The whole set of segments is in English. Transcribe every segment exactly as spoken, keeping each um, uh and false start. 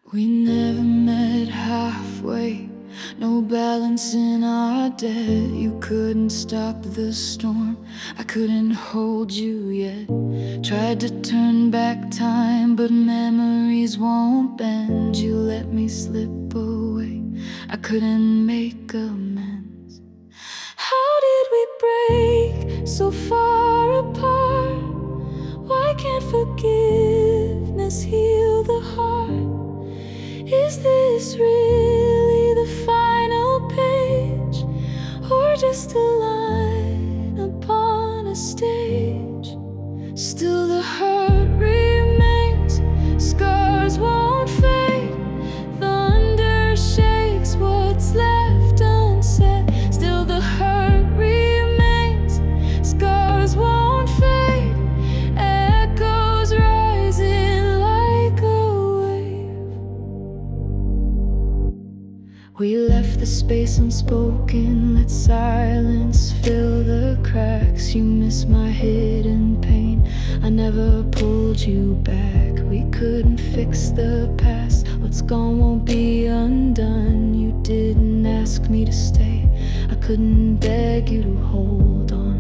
We never met halfway, no balance in our debt. You couldn't stop the storm, I couldn't hold you yet. Tried to turn back time, but memories won't bend. You let me slip away, I couldn't make amends. How did we break so far apart? Why can't forgiveness heal the heart? Is this really the final page, or just a line upon a stage? Still the hurt remains, scars won't fade. Thunder shakes what's left unsaid. Still the hurt remains, scars won't fade. Echoes rising like a wave. We left the space unspoken, let silence fill the cracks. You miss my hidden pain, I never pulled you back. We couldn't fix the past, what's gone won't be undone. You didn't ask me to stay, I couldn't beg you to hold on.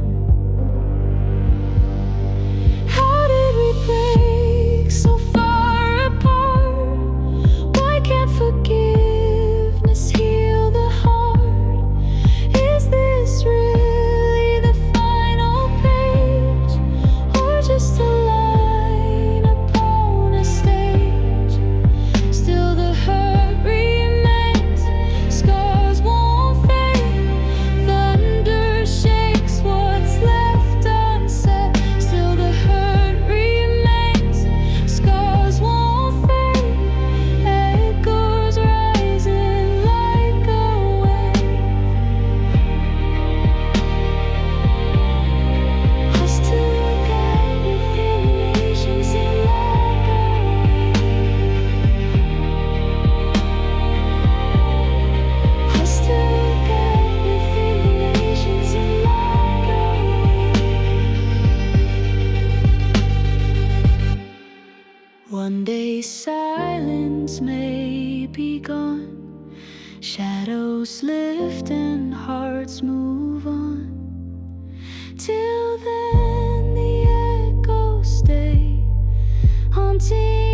How did we break so far apart? Why can't forgiveness heal the heart? Is this really the final page, or just a line upon a stage? Still the hurt remains, scars won't fade. Thunder shakes what's left unsaid. Still the hurt remains, scars won't fade. Echoes rising like a wave. I still look at reflections in like a wave. I still look at reflections in like a wave. One day silence may be gone, shadows lift and hearts move on. Till then the echoes stay haunting